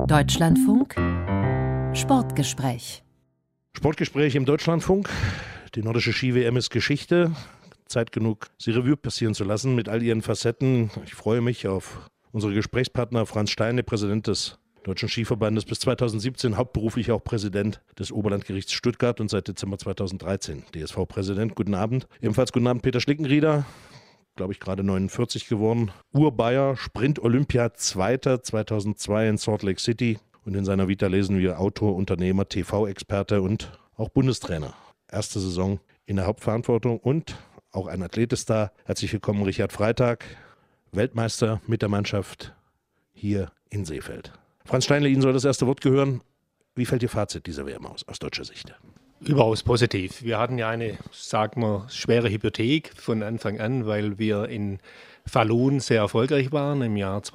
Deutschlandfunk Sportgespräch. Sportgespräch im Deutschlandfunk. Die nordische Ski-WM ist Geschichte. Zeit genug, sie Revue passieren zu lassen mit all ihren Facetten. Ich freue mich auf unsere Gesprächspartner Franz Steine, Präsident des Deutschen Skiverbandes, bis 2017 hauptberuflich auch Präsident des Oberlandgerichts Stuttgart und seit Dezember 2013 DSV-Präsident. Guten Abend. Ebenfalls guten Abend Peter Schlickenrieder, glaube ich gerade 49 geworden. Ur-Bayer, Sprint-Olympia, Zweiter 2002 in Salt Lake City. Und in seiner Vita lesen wir Autor, Unternehmer, TV-Experte und auch Bundestrainer. Erste Saison in der Hauptverantwortung und auch ein Athlet ist da. Herzlich willkommen, Richard Freitag, Weltmeister mit der Mannschaft hier in Seefeld. Franz Steinle, Ihnen soll das erste Wort gehören. Wie fällt Ihr Fazit dieser WM aus deutscher Sicht? Überaus positiv. Wir hatten ja eine, sagen wir, schwere Hypothek von Anfang an, weil wir in Falun sehr erfolgreich waren im Jahr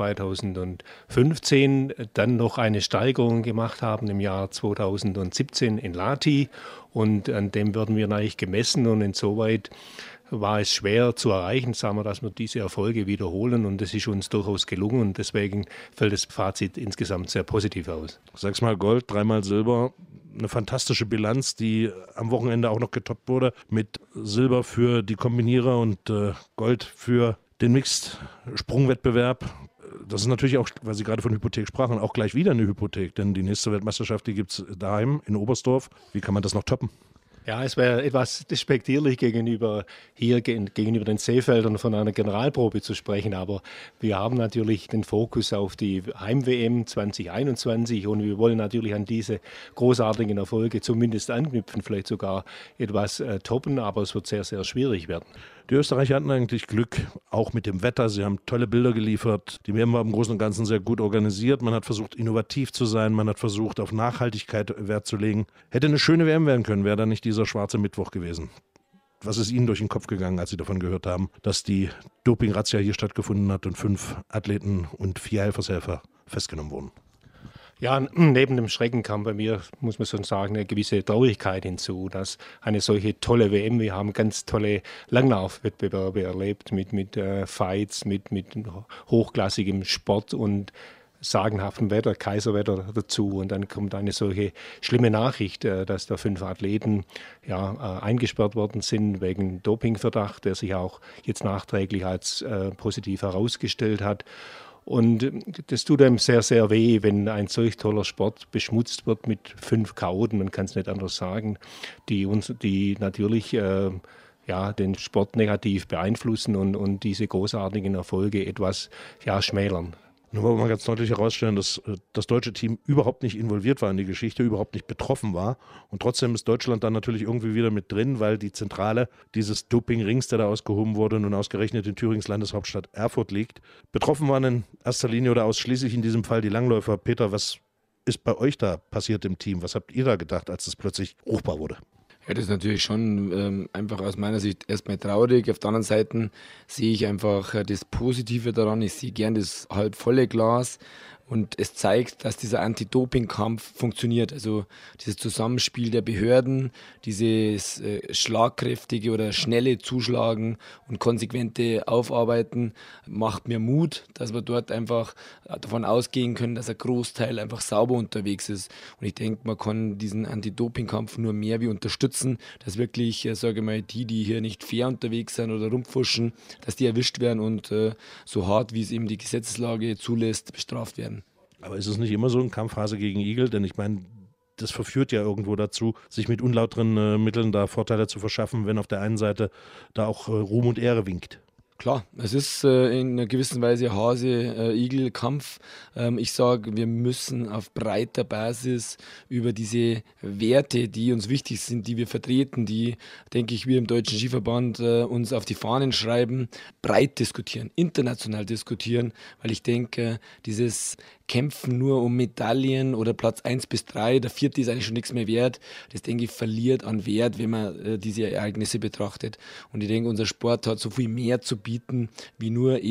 2015, dann noch eine Steigerung gemacht haben im Jahr 2017 in Lahti und an dem werden wir eigentlich gemessen und insoweit war es schwer zu erreichen, sagen wir, dass wir diese Erfolge wiederholen und das ist uns durchaus gelungen und deswegen fällt das Fazit insgesamt sehr positiv aus. 6-mal Gold, 3-mal Silber, eine fantastische Bilanz, die am Wochenende auch noch getoppt wurde mit Silber für die Kombinierer und Gold für den Mixed-Sprungwettbewerb. Das ist natürlich auch, weil Sie gerade von Hypothek sprachen, auch gleich wieder eine Hypothek, denn die nächste Weltmeisterschaft, die gibt es daheim in Oberstdorf. Wie kann man das noch toppen? Ja, es wäre etwas despektierlich gegenüber den Seefeldern von einer Generalprobe zu sprechen, aber wir haben natürlich den Fokus auf die Heim-WM 2021 und wir wollen natürlich an diese großartigen Erfolge zumindest anknüpfen, vielleicht sogar etwas toppen, aber es wird sehr, sehr schwierig werden. Die Österreicher hatten eigentlich Glück, auch mit dem Wetter. Sie haben tolle Bilder geliefert. Die WM war im Großen und Ganzen sehr gut organisiert. Man hat versucht, innovativ zu sein. Man hat versucht, auf Nachhaltigkeit Wert zu legen. Hätte eine schöne WM werden können, wäre da nicht dieser schwarze Mittwoch gewesen. Was ist Ihnen durch den Kopf gegangen, als Sie davon gehört haben, dass die Doping-Razzia hier stattgefunden hat und 5 Athleten und 4 Helfershelfer festgenommen wurden? Ja, neben dem Schrecken kam bei mir, muss man schon sagen, eine gewisse Traurigkeit hinzu, dass eine solche tolle WM, wir haben ganz tolle Langlaufwettbewerbe erlebt mit Fights, mit hochklassigem Sport und sagenhaftem Wetter, Kaiserwetter dazu und dann kommt eine solche schlimme Nachricht, dass da 5 Athleten eingesperrt worden sind wegen Dopingverdacht, der sich auch jetzt nachträglich als positiv herausgestellt hat. Und das tut einem sehr, sehr weh, wenn ein solch toller Sport beschmutzt wird mit 5 Chaoten, man kann es nicht anders sagen, die natürlich den Sport negativ beeinflussen und diese großartigen Erfolge etwas schmälern. Nur wollen wir mal ganz deutlich herausstellen, dass das deutsche Team überhaupt nicht involviert war in die Geschichte, überhaupt nicht betroffen war. Und trotzdem ist Deutschland dann natürlich irgendwie wieder mit drin, weil die Zentrale dieses Doping-Rings, der da ausgehoben wurde, nun ausgerechnet in Thürings Landeshauptstadt Erfurt liegt. Betroffen waren in erster Linie oder ausschließlich in diesem Fall die Langläufer. Peter, was ist bei euch da passiert im Team? Was habt ihr da gedacht, als es plötzlich ruchbar wurde? Ja, das ist natürlich schon einfach aus meiner Sicht erstmal traurig. Auf der anderen Seite sehe ich einfach das Positive daran. Ich sehe gern das halb volle Glas und es zeigt, dass dieser Anti-Doping-Kampf funktioniert. Also dieses Zusammenspiel der Behörden, dieses schlagkräftige oder schnelle Zuschlagen und konsequente Aufarbeiten macht mir Mut, dass wir dort einfach davon ausgehen können, dass ein Großteil einfach sauber unterwegs ist. Und ich denke, man kann diesen Anti-Doping-Kampf nur mehr wie unterstützen, dass wirklich, sage ich mal, die hier nicht fair unterwegs sind oder rumfuschen, dass die erwischt werden und so hart, wie es eben die Gesetzeslage zulässt, bestraft werden. Aber ist es nicht immer so ein Kampfhase gegen Igel? Denn ich meine, das verführt ja irgendwo dazu, sich mit unlauteren Mitteln da Vorteile zu verschaffen, wenn auf der einen Seite da auch Ruhm und Ehre winkt. Klar, es ist in einer gewissen Weise Hase-Igel-Kampf. Ich sage, wir müssen auf breiter Basis über diese Werte, die uns wichtig sind, die wir vertreten, die, denke ich, wir im Deutschen Skiverband uns auf die Fahnen schreiben, breit diskutieren, international diskutieren, weil ich denke, dieses Kämpfen nur um Medaillen oder Platz 1 bis 3, der 4. ist eigentlich schon nichts mehr wert. Das, denke ich, verliert an Wert, wenn man diese Ereignisse betrachtet. Und ich denke, unser Sport hat so viel mehr zu bieten, wie nur eben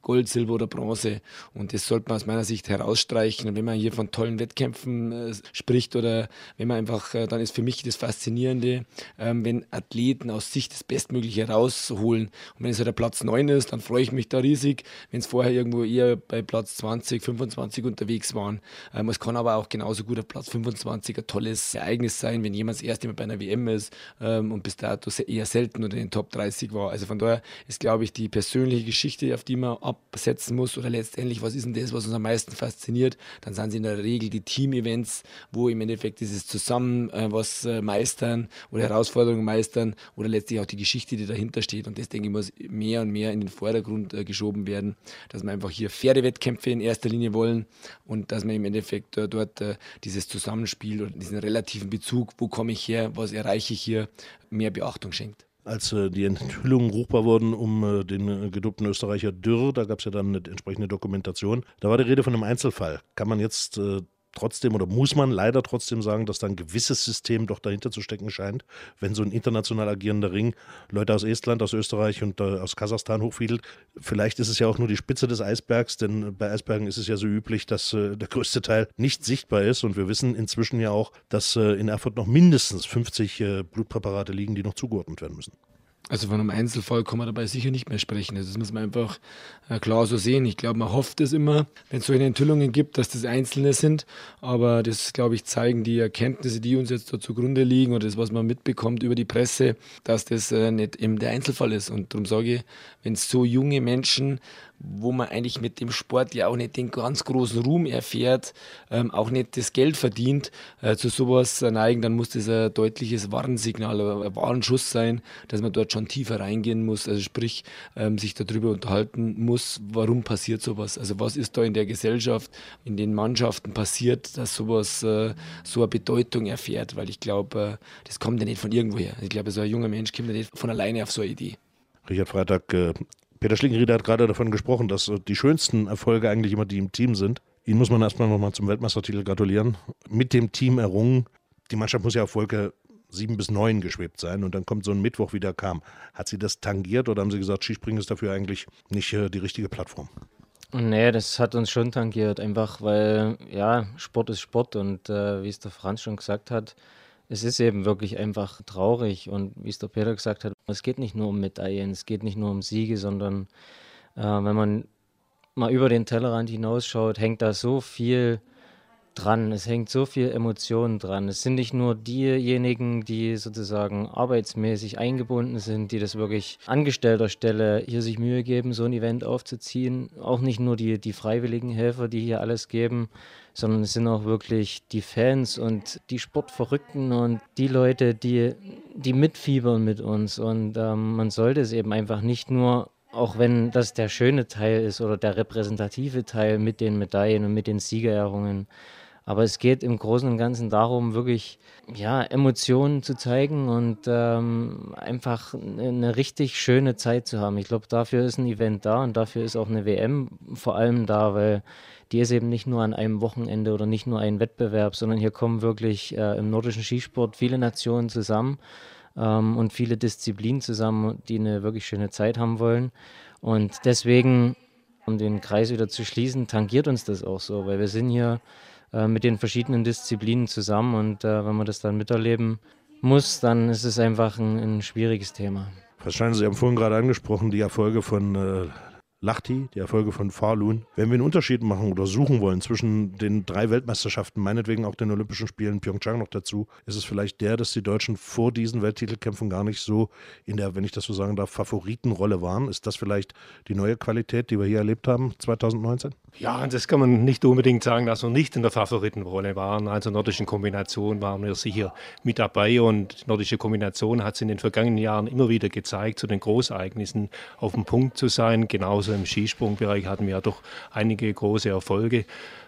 Gold, Silber oder Bronze. Und das sollte man aus meiner Sicht herausstreichen. Und wenn man hier von tollen Wettkämpfen spricht oder wenn man einfach, dann ist für mich das Faszinierende, wenn Athleten aus sich das Bestmögliche rausholen. Und wenn es halt der Platz 9 ist, dann freue ich mich da riesig. Wenn es vorher irgendwo eher bei Platz 20, 25 unterwegs waren. Es kann aber auch genauso gut auf Platz 25 ein tolles Ereignis sein, wenn jemand das erste Mal bei einer WM ist und bis dato eher selten unter den Top 30 war. Also von daher ist, glaube ich, die persönliche Geschichte, auf die man absetzen muss oder letztendlich, was ist denn das, was uns am meisten fasziniert, dann sind es in der Regel die Team-Events, wo im Endeffekt dieses Zusammen was meistern oder Herausforderungen meistern oder letztlich auch die Geschichte, die dahinter steht. Und das, denke ich, muss mehr und mehr in den Vordergrund geschoben werden, dass wir einfach hier faire Wettkämpfe in erster Linie wollen und dass man im Endeffekt dort dieses Zusammenspiel oder diesen relativen Bezug, wo komme ich her, was erreiche ich hier, mehr Beachtung schenkt. Als die Enthüllungen ruchbar wurden um den gedopten Österreicher Dürr, da gab es ja dann eine entsprechende Dokumentation, da war die Rede von einem Einzelfall. Kann man jetzt trotzdem oder muss man leider trotzdem sagen, dass da ein gewisses System doch dahinter zu stecken scheint, wenn so ein international agierender Ring Leute aus Estland, aus Österreich und aus Kasachstan hochfiedelt. Vielleicht ist es ja auch nur die Spitze des Eisbergs, denn bei Eisbergen ist es ja so üblich, dass der größte Teil nicht sichtbar ist und wir wissen inzwischen ja auch, dass in Erfurt noch mindestens 50 Blutpräparate liegen, die noch zugeordnet werden müssen. Also von einem Einzelfall kann man dabei sicher nicht mehr sprechen. Also das muss man einfach klar so sehen. Ich glaube, man hofft es immer, wenn es solche Enthüllungen gibt, dass das Einzelne sind. Aber das, glaube ich, zeigen die Erkenntnisse, die uns jetzt da zugrunde liegen oder das, was man mitbekommt über die Presse, dass das nicht eben der Einzelfall ist. Und darum sage ich, wenn es so junge Menschen, wo man eigentlich mit dem Sport ja auch nicht den ganz großen Ruhm erfährt, auch nicht das Geld verdient, zu sowas neigen, dann muss das ein deutliches Warnsignal, ein Warnschuss sein, dass man dort schon tiefer reingehen muss, also sprich, sich darüber unterhalten muss, warum passiert sowas, also was ist da in der Gesellschaft, in den Mannschaften passiert, dass sowas so eine Bedeutung erfährt, weil ich glaube, das kommt ja nicht von irgendwoher. Ich glaube, so ein junger Mensch kommt ja nicht von alleine auf so eine Idee. Richard Freitag, Peter Schlickenrieder hat gerade davon gesprochen, dass die schönsten Erfolge eigentlich immer die im Team sind. Ihnen muss man erstmal nochmal zum Weltmeistertitel gratulieren. Mit dem Team errungen. Die Mannschaft muss ja auf Wolke 7 bis 9 geschwebt sein und dann kommt so ein Mittwoch, wie der kam. Hat sie das tangiert oder haben Sie gesagt, Skispringen ist dafür eigentlich nicht die richtige Plattform? Nee, das hat uns schon tangiert, einfach weil, ja, Sport ist Sport und wie es der Franz schon gesagt hat, es ist eben wirklich einfach traurig und wie es der Peter gesagt hat, es geht nicht nur um Medaillen, es geht nicht nur um Siege, sondern wenn man mal über den Tellerrand hinausschaut, hängt da so viel dran, es hängt so viel Emotionen dran. Es sind nicht nur diejenigen, die sozusagen arbeitsmäßig eingebunden sind, die das wirklich angestellter Stelle hier sich Mühe geben, so ein Event aufzuziehen. Auch nicht nur die freiwilligen Helfer, die hier alles geben, sondern es sind auch wirklich die Fans und die Sportverrückten und die Leute, die mitfiebern mit uns. Und man sollte es eben einfach nicht nur, auch wenn das der schöne Teil ist oder der repräsentative Teil mit den Medaillen und mit den Siegerehrungen, aber es geht im Großen und Ganzen darum, wirklich Emotionen zu zeigen und einfach eine richtig schöne Zeit zu haben. Ich glaube, dafür ist ein Event da und dafür ist auch eine WM vor allem da, weil die ist eben nicht nur an einem Wochenende oder nicht nur ein Wettbewerb, sondern hier kommen wirklich im nordischen Skisport viele Nationen zusammen und viele Disziplinen zusammen, die eine wirklich schöne Zeit haben wollen. Und deswegen, um den Kreis wieder zu schließen, tangiert uns das auch so, weil wir sind hier mit den verschiedenen Disziplinen zusammen und wenn man das dann miterleben muss, dann ist es einfach ein schwieriges Thema. Wahrscheinlich, Sie haben vorhin gerade angesprochen, die Erfolge von Lahti, die Erfolge von Falun. Wenn wir einen Unterschied machen oder suchen wollen zwischen den 3 Weltmeisterschaften, meinetwegen auch den Olympischen Spielen, Pyeongchang noch dazu, ist es vielleicht dass die Deutschen vor diesen Welttitelkämpfen gar nicht so in der, wenn ich das so sagen darf, Favoritenrolle waren. Ist das vielleicht die neue Qualität, die wir hier erlebt haben 2019? Ja, das kann man nicht unbedingt sagen, dass wir nicht in der Favoritenrolle waren. Also nordischen Kombination waren wir sicher mit dabei und nordische Kombination hat es in den vergangenen Jahren immer wieder gezeigt, zu den Großereignissen auf dem Punkt zu sein. Genauso im Skisprungbereich hatten wir ja doch einige große Erfolge.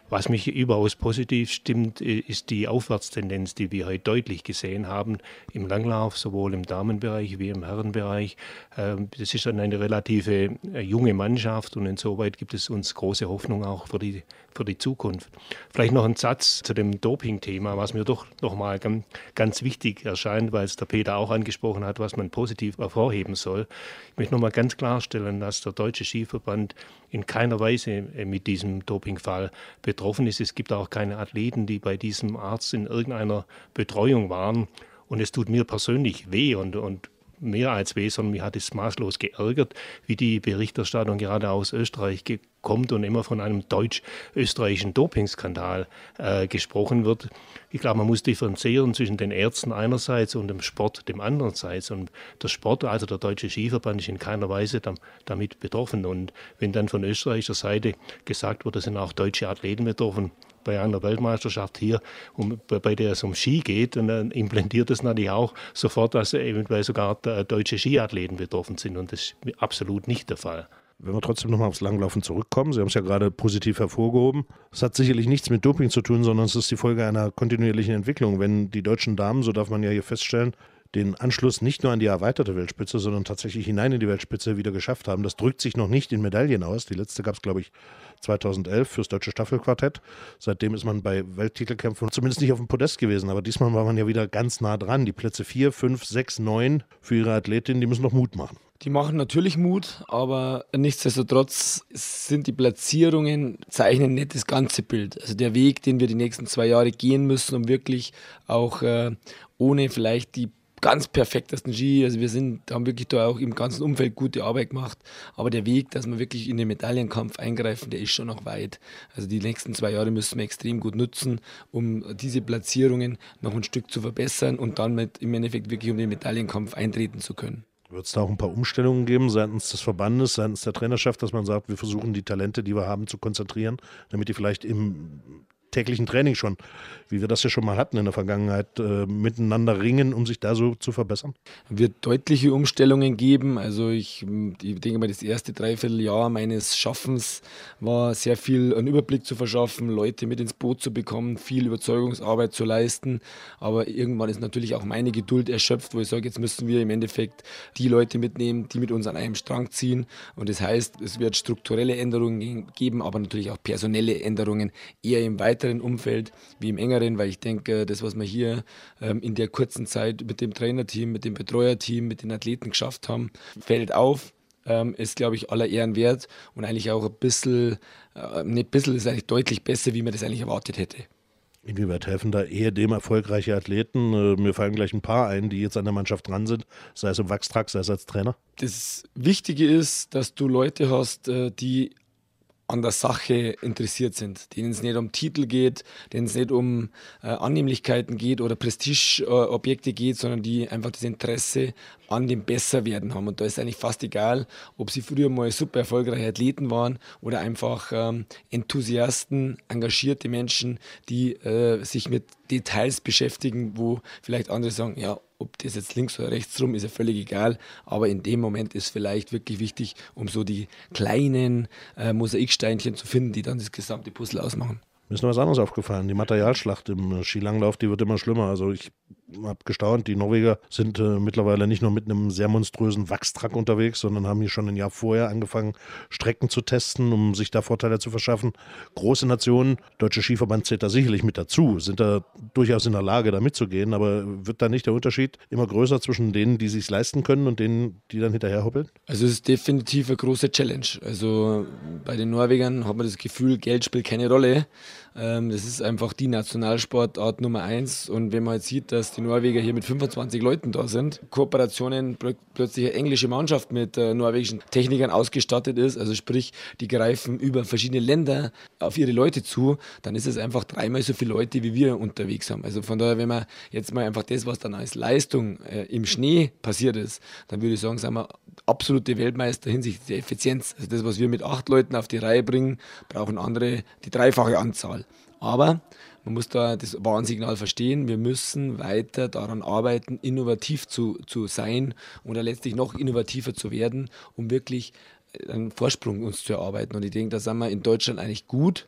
Was mich überaus positiv stimmt, ist die Aufwärtstendenz, die wir heute deutlich gesehen haben im Langlauf, sowohl im Damenbereich wie im Herrenbereich. Das ist dann eine relative junge Mannschaft und insoweit gibt es uns große Hoffnung auch für die Zukunft. Vielleicht noch ein Satz zu dem Doping-Thema, was mir doch nochmal ganz wichtig erscheint, weil es der Peter auch angesprochen hat, was man positiv hervorheben soll. Ich möchte nochmal ganz klarstellen, dass der Deutsche Skiverband in keiner Weise mit diesem Dopingfall betroffen ist. Es gibt auch keine Athleten, die bei diesem Arzt in irgendeiner Betreuung waren. Und es tut mir persönlich weh und mehr als weh, sondern mich hat es maßlos geärgert, wie die Berichterstattung gerade aus Österreich kommt und immer von einem deutsch-österreichischen Dopingskandal gesprochen wird. Ich glaube, man muss differenzieren zwischen den Ärzten einerseits und dem Sport dem andererseits. Und der Sport, also der Deutsche Skiverband, ist in keiner Weise damit betroffen. Und wenn dann von österreichischer Seite gesagt wird, da sind auch deutsche Athleten betroffen, bei einer Weltmeisterschaft hier, bei der es um Ski geht, und dann implantiert es natürlich auch sofort, dass eventuell sogar deutsche Skiathleten betroffen sind. Und das ist absolut nicht der Fall. Wenn wir trotzdem nochmal aufs Langlaufen zurückkommen, Sie haben es ja gerade positiv hervorgehoben, es hat sicherlich nichts mit Doping zu tun, sondern es ist die Folge einer kontinuierlichen Entwicklung. Wenn die deutschen Damen, so darf man ja hier feststellen, den Anschluss nicht nur an die erweiterte Weltspitze, sondern tatsächlich hinein in die Weltspitze wieder geschafft haben. Das drückt sich noch nicht in Medaillen aus. Die letzte gab es, glaube ich, 2011 fürs deutsche Staffelquartett. Seitdem ist man bei Welttitelkämpfen zumindest nicht auf dem Podest gewesen. Aber diesmal war man ja wieder ganz nah dran. Die Plätze 4, 5, 6, 9 für ihre Athletin, die müssen noch Mut machen. Die machen natürlich Mut, aber nichtsdestotrotz sind die Platzierungen, zeichnen nicht das ganze Bild. Also der Weg, den wir die nächsten 2 Jahre gehen müssen, um wirklich auch ohne vielleicht die ganz perfektesten Ski, also haben wirklich da auch im ganzen Umfeld gute Arbeit gemacht, aber der Weg, dass wir wirklich in den Medaillenkampf eingreifen, der ist schon noch weit. Also die nächsten 2 Jahre müssen wir extrem gut nutzen, um diese Platzierungen noch ein Stück zu verbessern und dann im Endeffekt wirklich um den Medaillenkampf eintreten zu können. Wird es da auch ein paar Umstellungen geben seitens des Verbandes, seitens der Trainerschaft, dass man sagt, wir versuchen die Talente, die wir haben, zu konzentrieren, damit die vielleicht im täglichen Training schon, wie wir das ja schon mal hatten in der Vergangenheit, miteinander ringen, um sich da so zu verbessern? Wird deutliche Umstellungen geben. Also ich denke mal, das erste Dreivierteljahr meines Schaffens war sehr viel einen Überblick zu verschaffen, Leute mit ins Boot zu bekommen, viel Überzeugungsarbeit zu leisten. Aber irgendwann ist natürlich auch meine Geduld erschöpft, wo ich sage, jetzt müssen wir im Endeffekt die Leute mitnehmen, die mit uns an einem Strang ziehen. Und das heißt, es wird strukturelle Änderungen geben, aber natürlich auch personelle Änderungen, eher im weiteren Umfeld wie im engeren, weil ich denke, das, was wir hier in der kurzen Zeit mit dem Trainerteam, mit dem Betreuerteam, mit den Athleten geschafft haben, fällt auf, ist, glaube ich, aller Ehren wert und eigentlich auch ein bisschen, nicht ein bisschen, ist eigentlich deutlich besser, wie man das eigentlich erwartet hätte. Inwieweit helfen da ehedem erfolgreiche Athleten? Mir fallen gleich ein paar ein, die jetzt an der Mannschaft dran sind, sei es im Wachstrag, sei es als Trainer. Das Wichtige ist, dass du Leute hast, die an der Sache interessiert sind, denen es nicht um Titel geht, denen es nicht um Annehmlichkeiten geht oder Prestigeobjekte geht, sondern die einfach das Interesse an dem Besserwerden haben. Und da ist eigentlich fast egal, ob sie früher mal super erfolgreiche Athleten waren oder einfach Enthusiasten, engagierte Menschen, die sich mit Details beschäftigen, wo vielleicht andere sagen, ja, ob das jetzt links oder rechts rum ist, ja völlig egal. Aber in dem Moment ist vielleicht wirklich wichtig, um so die kleinen Mosaiksteinchen zu finden, die dann das gesamte Puzzle ausmachen. Mir ist noch was anderes aufgefallen. Die Materialschlacht im Skilanglauf, die wird immer schlimmer. Also ich habe gestaunt, die Norweger sind mittlerweile nicht nur mit einem sehr monströsen Wachstruck unterwegs, sondern haben hier schon ein Jahr vorher angefangen, Strecken zu testen, um sich da Vorteile zu verschaffen. Große Nationen, Deutsche Skiverband zählt da sicherlich mit dazu, sind da durchaus in der Lage, da mitzugehen. Aber wird da nicht der Unterschied immer größer zwischen denen, die es sich leisten können und denen, die dann hinterher hoppeln? Also es ist definitiv eine große Challenge. Also bei den Norwegern hat man das Gefühl, Geld spielt keine Rolle. Das ist einfach die Nationalsportart Nummer 1. Und wenn man jetzt sieht, dass die Norweger hier mit 25 Leuten da sind, Kooperationen, plötzlich eine englische Mannschaft mit norwegischen Technikern ausgestattet ist, also sprich, die greifen über verschiedene Länder auf ihre Leute zu, dann ist es einfach 3-mal so viele Leute, wie wir unterwegs haben. Also von daher, wenn man jetzt mal einfach das, was dann als Leistung im Schnee passiert ist, dann würde ich sagen, sind wir absolute Weltmeister hinsichtlich der Effizienz. Also das, was wir mit 8 Leuten auf die Reihe bringen, brauchen andere die 3-fache Anzahl. Aber man muss da das Warnsignal verstehen, wir müssen weiter daran arbeiten, innovativ zu sein oder letztlich noch innovativer zu werden, um wirklich einen Vorsprung uns zu erarbeiten. Und ich denke, da sind wir in Deutschland eigentlich gut.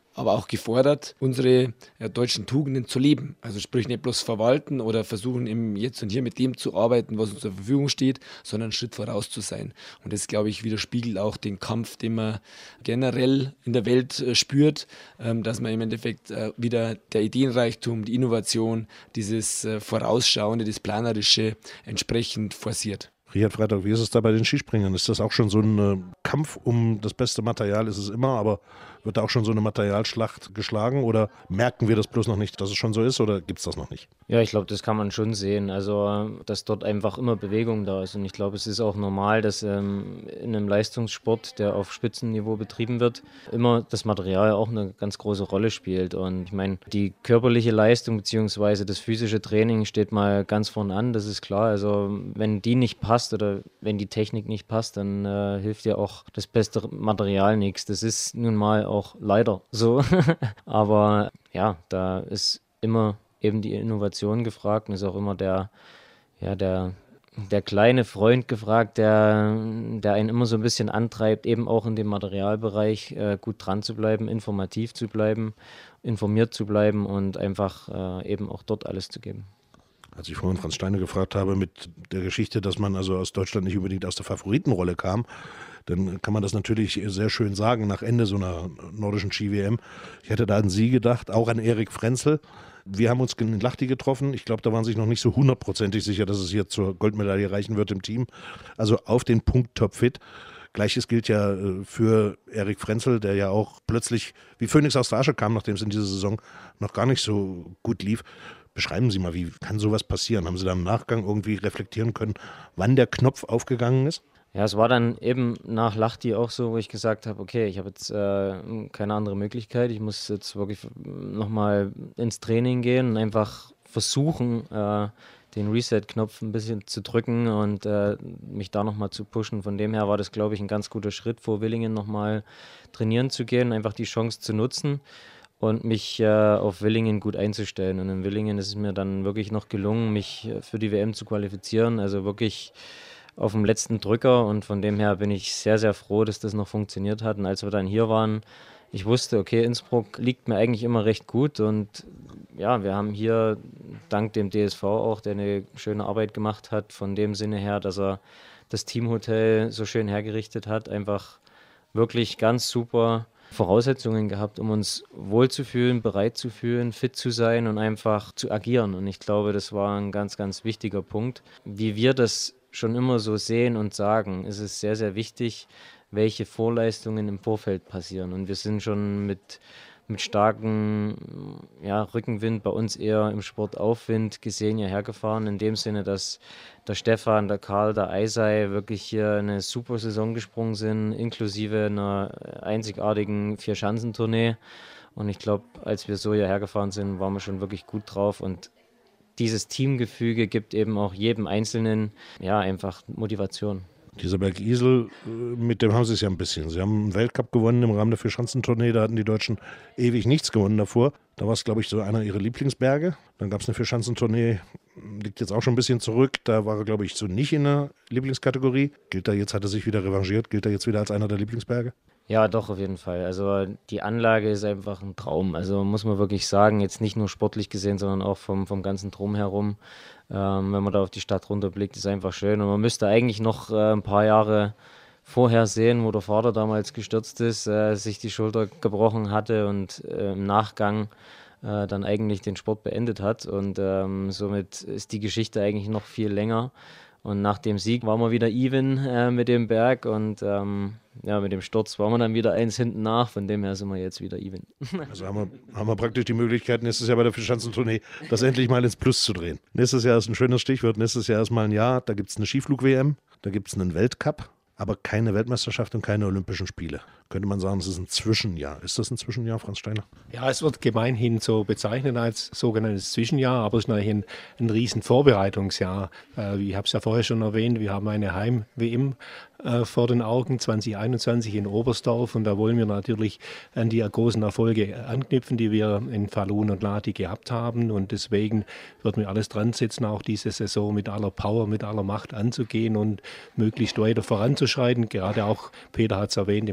aber auch gefordert, unsere deutschen Tugenden zu leben. Also sprich nicht bloß verwalten oder versuchen im Jetzt und Hier mit dem zu arbeiten, was uns zur Verfügung steht, sondern einen Schritt voraus zu sein. Und das, glaube ich, widerspiegelt auch den Kampf, den man generell in der Welt spürt, dass man im Endeffekt wieder der Ideenreichtum, die Innovation, dieses Vorausschauende, das Planerische entsprechend forciert. Richard Freitag, wie ist es da bei den Skispringern? Ist das auch schon so ein Kampf um das beste Material? Ist es immer, aber wird da auch schon so eine Materialschlacht geschlagen oder merken wir das bloß noch nicht, dass es schon so ist oder gibt es das noch nicht? Ja, ich glaube, das kann man schon sehen. Also, dass dort einfach immer Bewegung da ist. Und ich glaube, es ist auch normal, dass in einem Leistungssport, der auf Spitzenniveau betrieben wird, immer das Material auch eine ganz große Rolle spielt. Und ich meine, die körperliche Leistung bzw. das physische Training steht mal ganz vorn an, das ist klar. Also, wenn die nicht passt oder wenn die Technik nicht passt, dann hilft ja auch das beste Material nichts. Das ist nun mal auch leider so. Aber ja, da ist immer eben die Innovation gefragt und ist auch immer der kleine Freund gefragt, der einen immer so ein bisschen antreibt, eben auch in dem Materialbereich gut dran zu bleiben, informativ zu bleiben, informiert zu bleiben und einfach eben auch dort alles zu geben. Als ich vorhin Franz Steine gefragt habe mit der Geschichte, dass man also aus Deutschland nicht unbedingt aus der Favoritenrolle kam, dann kann man das natürlich sehr schön sagen nach Ende so einer nordischen Ski-WM. Ich hätte da an Sie gedacht, auch an Erik Frenzel. Wir haben uns in Lahti getroffen. Ich glaube, da waren sich noch nicht so hundertprozentig sicher, dass es hier zur Goldmedaille reichen wird im Team. Also auf den Punkt topfit. Gleiches gilt ja für Erik Frenzel, der ja auch plötzlich wie Phönix aus der Asche kam, nachdem es in dieser Saison noch gar nicht so gut lief. Beschreiben Sie mal, wie kann sowas passieren? Haben Sie da im Nachgang irgendwie reflektieren können, wann der Knopf aufgegangen ist? Ja, es war dann eben nach Lahti auch so, wo ich gesagt habe, okay, ich habe jetzt keine andere Möglichkeit. Ich muss jetzt wirklich nochmal ins Training gehen und einfach versuchen, den Reset-Knopf ein bisschen zu drücken und mich da nochmal zu pushen. Von dem her war das, glaube ich, ein ganz guter Schritt, vor Willingen nochmal trainieren zu gehen, einfach die Chance zu nutzen und mich auf Willingen gut einzustellen. Und in Willingen ist es mir dann wirklich noch gelungen, mich für die WM zu qualifizieren. Also wirklich auf dem letzten Drücker und von dem her bin ich sehr, sehr froh, dass das noch funktioniert hat. Und als wir dann hier waren, ich wusste, okay, Innsbruck liegt mir eigentlich immer recht gut und ja, wir haben hier dank dem DSV auch, der eine schöne Arbeit gemacht hat, von dem Sinne her, dass er das Teamhotel so schön hergerichtet hat, einfach wirklich ganz super Voraussetzungen gehabt, um uns wohlzufühlen, bereit zu fühlen, fit zu sein und einfach zu agieren. Und ich glaube, das war ein ganz, ganz wichtiger Punkt. Wie wir das schon immer so sehen und sagen, ist es sehr, sehr wichtig, welche Vorleistungen im Vorfeld passieren. Und wir sind schon mit starkem Rückenwind, bei uns eher im Sportaufwind gesehen hierher gefahren, in dem Sinne, dass der Stefan, der Karl, der Eisei wirklich hier eine super Saison gesprungen sind, inklusive einer einzigartigen Vierschanzentournee. Und ich glaube, als wir so hierher gefahren sind, waren wir schon wirklich gut drauf und dieses Teamgefüge gibt eben auch jedem Einzelnen einfach Motivation. Dieser Berg Isel, mit dem haben Sie es ja ein bisschen. Sie haben einen Weltcup gewonnen im Rahmen der Vierschanzentournee, da hatten die Deutschen ewig nichts gewonnen davor. Da war es, glaube ich, so einer ihrer Lieblingsberge. Dann gab es eine Vierschanzentournee, liegt jetzt auch schon ein bisschen zurück. Da war er, glaube ich, so nicht in der Lieblingskategorie. Gilt er jetzt, hat er sich wieder revanchiert, gilt er jetzt wieder als einer der Lieblingsberge? Ja, doch, auf jeden Fall. Also die Anlage ist einfach ein Traum. Also muss man wirklich sagen, jetzt nicht nur sportlich gesehen, sondern auch vom ganzen Drumherum. Wenn man da auf die Stadt runterblickt, ist einfach schön. Und man müsste eigentlich noch ein paar Jahre vorher sehen, wo der Vater damals gestürzt ist, sich die Schulter gebrochen hatte und im Nachgang dann eigentlich den Sport beendet hat. Und somit ist die Geschichte eigentlich noch viel länger. Und nach dem Sieg waren wir wieder even mit dem Berg und mit dem Sturz waren wir dann wieder eins hinten nach. Von dem her sind wir jetzt wieder even. Also haben wir praktisch die Möglichkeit, nächstes Jahr bei der Vierschanzentournee das endlich mal ins Plus zu drehen. Nächstes Jahr ist ein schönes Stichwort. Nächstes Jahr ist mal ein Jahr, da gibt es eine Skiflug-WM, da gibt es einen Weltcup, aber keine Weltmeisterschaft und keine Olympischen Spiele. Könnte man sagen, es ist ein Zwischenjahr. Ist das ein Zwischenjahr, Franz Steiner? Ja, es wird gemeinhin so bezeichnet als sogenanntes Zwischenjahr, aber es ist natürlich ein riesen Vorbereitungsjahr. Ich habe es ja vorher schon erwähnt, wir haben eine Heim-WM vor den Augen 2021 in Oberstdorf und da wollen wir natürlich an die großen Erfolge anknüpfen, die wir in Falun und Lahti gehabt haben und deswegen wird wir alles dran setzen, auch diese Saison mit aller Power, mit aller Macht anzugehen und möglichst weiter voranzuschreiten. Gerade auch, Peter hat es erwähnt, im Langlauf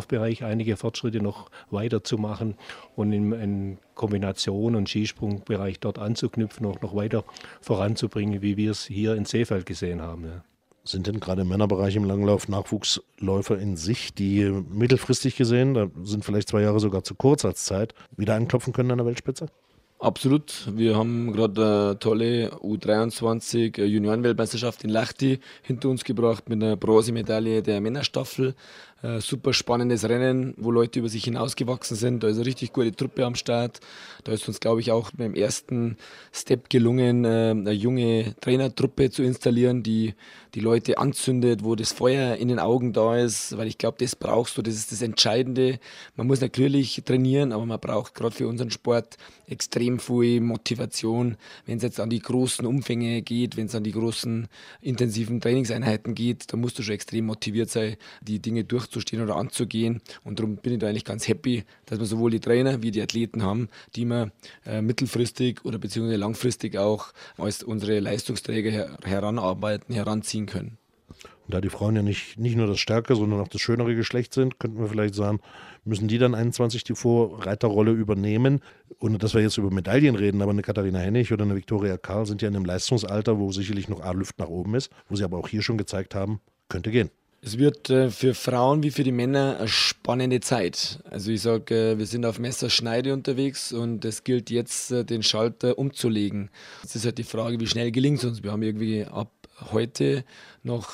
Laufbereich einige Fortschritte noch weiterzumachen und in Kombination und Skisprungbereich dort anzuknüpfen, auch noch weiter voranzubringen, wie wir es hier in Seefeld gesehen haben. Ja. Sind denn gerade im Männerbereich im Langlauf Nachwuchsläufer in sich, die mittelfristig gesehen, da sind vielleicht 2 Jahre sogar zu kurz als Zeit, wieder anklopfen können an der Weltspitze? Absolut. Wir haben gerade eine tolle U23 Juniorenweltmeisterschaft in Lahti hinter uns gebracht mit einer Bronzemedaille der Männerstaffel. Super spannendes Rennen, wo Leute über sich hinausgewachsen sind. Da ist eine richtig gute Truppe am Start. Da ist uns, glaube ich, auch beim ersten Step gelungen, eine junge Trainertruppe zu installieren, die die Leute anzündet, wo das Feuer in den Augen da ist, weil ich glaube, das brauchst du, das ist das Entscheidende. Man muss natürlich trainieren, aber man braucht gerade für unseren Sport extrem viel Motivation. Wenn es jetzt an die großen Umfänge geht, wenn es an die großen intensiven Trainingseinheiten geht, dann musst du schon extrem motiviert sein, die Dinge durchzustehen oder anzugehen. Und darum bin ich da eigentlich ganz happy, dass wir sowohl die Trainer wie die Athleten haben, die wir mittelfristig oder beziehungsweise langfristig auch als unsere Leistungsträger heranziehen können. Und da die Frauen ja nicht nur das stärkere, sondern auch das schönere Geschlecht sind, könnten wir vielleicht sagen, müssen die dann 21 die Vorreiterrolle übernehmen. Ohne dass wir jetzt über Medaillen reden, aber eine Katharina Hennig oder eine Viktoria Karl sind ja in einem Leistungsalter, wo sicherlich noch Luft nach oben ist, wo sie aber auch hier schon gezeigt haben, könnte gehen. Es wird für Frauen wie für die Männer eine spannende Zeit. Also ich sage, wir sind auf Messerschneide unterwegs und es gilt jetzt, den Schalter umzulegen. Es ist halt die Frage, wie schnell gelingt es uns. Wir haben irgendwie ab heute noch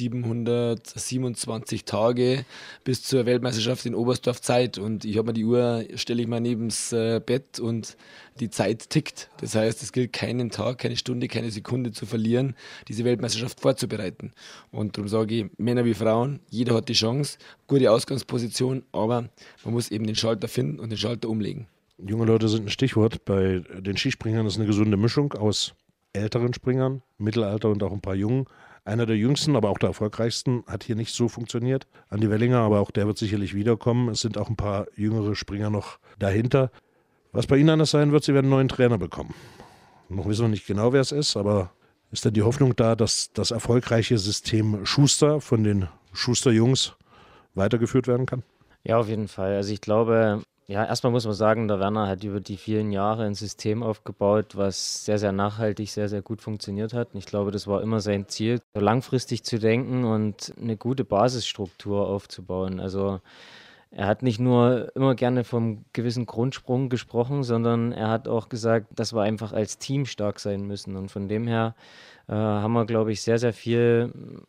727 Tage bis zur Weltmeisterschaft in Oberstdorf Zeit und ich habe mir die Uhr, stelle ich mal neben das Bett und die Zeit tickt. Das heißt, es gilt keinen Tag, keine Stunde, keine Sekunde zu verlieren, diese Weltmeisterschaft vorzubereiten. Und darum sage ich, Männer wie Frauen, jeder hat die Chance, gute Ausgangsposition, aber man muss eben den Schalter finden und den Schalter umlegen. Junge Leute sind ein Stichwort. Bei den Skispringern ist eine gesunde Mischung aus älteren Springern, Mittelalter und auch ein paar Jungen. Einer der jüngsten, aber auch der erfolgreichsten, hat hier nicht so funktioniert. Andi Wellinger, aber auch der wird sicherlich wiederkommen. Es sind auch ein paar jüngere Springer noch dahinter. Was bei Ihnen anders sein wird, Sie werden einen neuen Trainer bekommen. Noch wissen wir nicht genau, wer es ist, aber ist dann die Hoffnung da, dass das erfolgreiche System Schuster von den Schuster-Jungs weitergeführt werden kann? Ja, auf jeden Fall. Also ich glaube, ja, erstmal muss man sagen, der Werner hat über die vielen Jahre ein System aufgebaut, was sehr, sehr nachhaltig, sehr, sehr gut funktioniert hat. Und ich glaube, das war immer sein Ziel, so langfristig zu denken und eine gute Basisstruktur aufzubauen. Also er hat nicht nur immer gerne vom gewissen Grundsprung gesprochen, sondern er hat auch gesagt, dass wir einfach als Team stark sein müssen. Und von dem her haben wir, glaube ich, sehr, sehr viel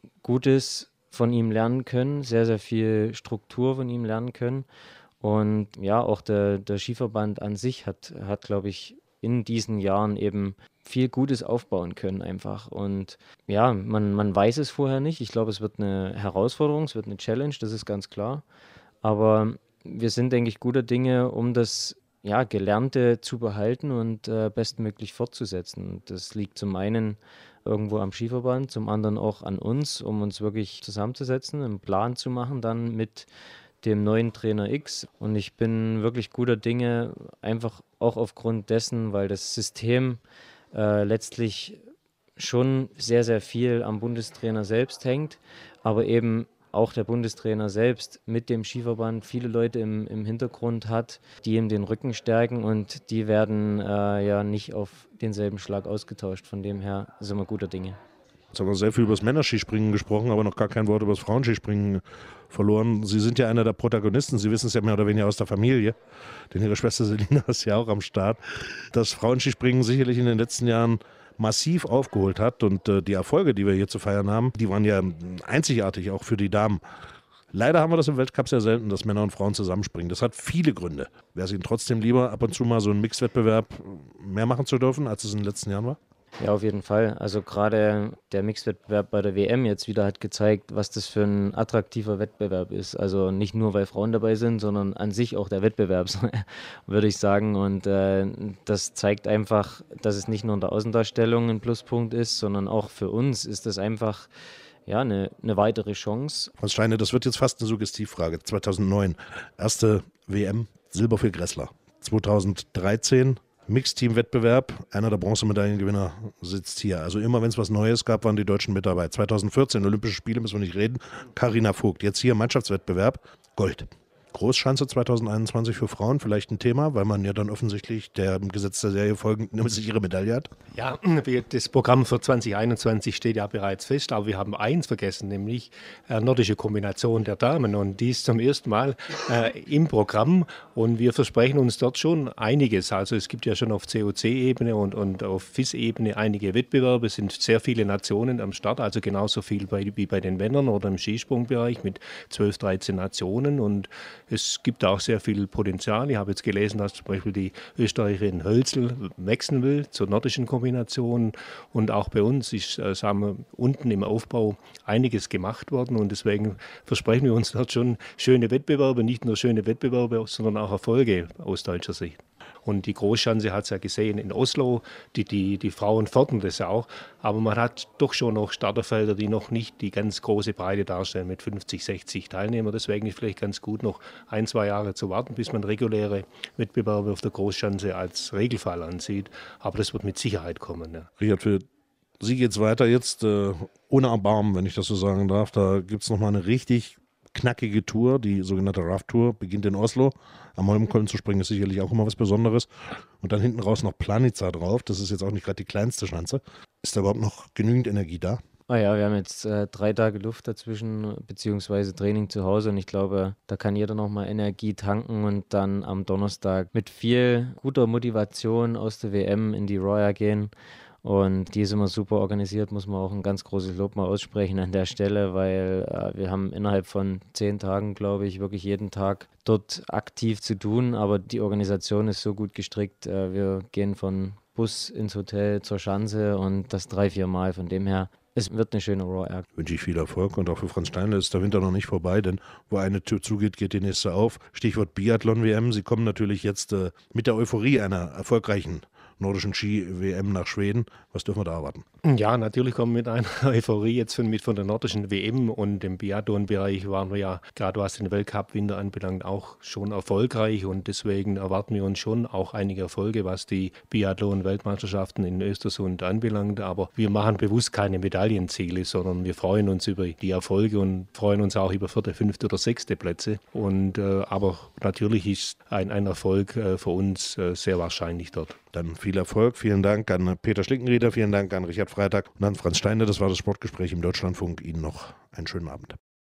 Gutes von ihm lernen können, sehr, sehr viel Struktur von ihm lernen können. Und ja, auch der Skiverband an sich hat, glaube ich, in diesen Jahren eben viel Gutes aufbauen können einfach. Und ja, man weiß es vorher nicht. Ich glaube, es wird eine Herausforderung, es wird eine Challenge, das ist ganz klar. Aber wir sind, denke ich, guter Dinge, um das Gelernte zu behalten und bestmöglich fortzusetzen. Und das liegt zum einen irgendwo am Skiverband, zum anderen auch an uns, um uns wirklich zusammenzusetzen, einen Plan zu machen, dann mit dem neuen Trainer X. Und ich bin wirklich guter Dinge, einfach auch aufgrund dessen, weil das System letztlich schon sehr, sehr viel am Bundestrainer selbst hängt, aber eben auch der Bundestrainer selbst mit dem Skiverband viele Leute im Hintergrund hat, die ihm den Rücken stärken und die werden ja nicht auf denselben Schlag ausgetauscht. Von dem her sind wir guter Dinge. Jetzt haben wir sehr viel über das Männerskispringen gesprochen, aber noch gar kein Wort über das Frauenskispringen verloren. Sie sind ja einer der Protagonisten, Sie wissen es ja mehr oder weniger aus der Familie, denn Ihre Schwester Selina ist ja auch am Start. Das Frauenskispringen sicherlich in den letzten Jahren massiv aufgeholt hat und die Erfolge, die wir hier zu feiern haben, die waren ja einzigartig, auch für die Damen. Leider haben wir das im Weltcup sehr selten, dass Männer und Frauen zusammenspringen. Das hat viele Gründe. Wäre es Ihnen trotzdem lieber, ab und zu mal so einen Mixwettbewerb mehr machen zu dürfen, als es in den letzten Jahren war? Ja, auf jeden Fall. Also gerade der Mixwettbewerb bei der WM jetzt wieder hat gezeigt, was das für ein attraktiver Wettbewerb ist. Also nicht nur, weil Frauen dabei sind, sondern an sich auch der Wettbewerb, würde ich sagen. Und das zeigt einfach, dass es nicht nur in der Außendarstellung ein Pluspunkt ist, sondern auch für uns ist das einfach eine weitere Chance. Franz Steine, das wird jetzt fast eine Suggestivfrage. 2009, erste WM, Silber für Gressler. 2013 Mixteam-Wettbewerb, einer der Bronzemedaillengewinner sitzt hier. Also immer, wenn es was Neues gab, waren die Deutschen mit dabei. 2014 Olympische Spiele, müssen wir nicht reden, Carina Vogt. Jetzt hier Mannschaftswettbewerb, Gold. Großschanze 2021 für Frauen vielleicht ein Thema, weil man ja dann offensichtlich dem Gesetz der Serie folgend eine sichere Medaille hat? Ja, das Programm für 2021 steht ja bereits fest, aber wir haben eins vergessen, nämlich nordische Kombination der Damen. Und die ist zum ersten Mal im Programm und wir versprechen uns dort schon einiges. Also es gibt ja schon auf COC-Ebene und auf FIS-Ebene einige Wettbewerbe. Es sind sehr viele Nationen am Start, also genauso viel wie bei den Männern oder im Skisprungbereich mit 12, 13 Nationen. Und es gibt auch sehr viel Potenzial. Ich habe jetzt gelesen, dass zum Beispiel die Österreicherin Hölzl wechseln will zur nordischen Kombination. Und auch bei uns ist, sagen wir, unten im Aufbau einiges gemacht worden. Und deswegen versprechen wir uns dort schon schöne Wettbewerbe, nicht nur schöne Wettbewerbe, sondern auch Erfolge aus deutscher Sicht. Und die Großschanze hat es ja gesehen in Oslo, die Frauen fördern das ja auch. Aber man hat doch schon noch Starterfelder, die noch nicht die ganz große Breite darstellen mit 50, 60 Teilnehmern. Deswegen ist vielleicht ganz gut, noch 1, 2 Jahre zu warten, bis man reguläre Wettbewerbe auf der Großschanze als Regelfall ansieht. Aber das wird mit Sicherheit kommen. Ja. Richard, für Sie geht es weiter jetzt ohne Erbarmen, wenn ich das so sagen darf. Da gibt es nochmal eine richtig knackige Tour, die sogenannte RAF-Tour, beginnt in Oslo. Am Holmenkollen zu springen ist sicherlich auch immer was Besonderes. Und dann hinten raus noch Planica drauf. Das ist jetzt auch nicht gerade die kleinste Schanze. Ist da überhaupt noch genügend Energie da? Ah ja, wir haben jetzt 3 Tage Luft dazwischen, beziehungsweise Training zu Hause. Und ich glaube, da kann jeder nochmal Energie tanken und dann am Donnerstag mit viel guter Motivation aus der WM in die Roya gehen. Und die ist immer super organisiert, muss man auch ein ganz großes Lob mal aussprechen an der Stelle, weil wir haben innerhalb von 10 Tagen, glaube ich, wirklich jeden Tag dort aktiv zu tun. Aber die Organisation ist so gut gestrickt. Wir gehen von Bus ins Hotel zur Schanze und das 3, 4 Mal. Von dem her, es wird eine schöne Roya. Wünsche ich viel Erfolg und auch für Franz Steinle ist der Winter noch nicht vorbei, denn wo eine Tür zugeht, geht die nächste auf. Stichwort Biathlon-WM. Sie kommen natürlich jetzt mit der Euphorie einer erfolgreichen nordischen Ski-WM nach Schweden. Was dürfen wir da erwarten? Ja, natürlich kommen wir mit einer Euphorie jetzt von der nordischen WM und im Biathlon-Bereich waren wir ja, gerade was den Weltcup-Winter anbelangt, auch schon erfolgreich und deswegen erwarten wir uns schon auch einige Erfolge, was die Biathlon-Weltmeisterschaften in Östersund anbelangt. Aber wir machen bewusst keine Medaillenziele, sondern wir freuen uns über die Erfolge und freuen uns auch über 4., 5. oder 6. Plätze. Und, aber natürlich ist ein Erfolg für uns sehr wahrscheinlich dort. Dann viel Erfolg. Vielen Dank an Peter Schlickenrieder, vielen Dank an Richard Freitag und an Franz Steinle. Das war das Sportgespräch im Deutschlandfunk. Ihnen noch einen schönen Abend.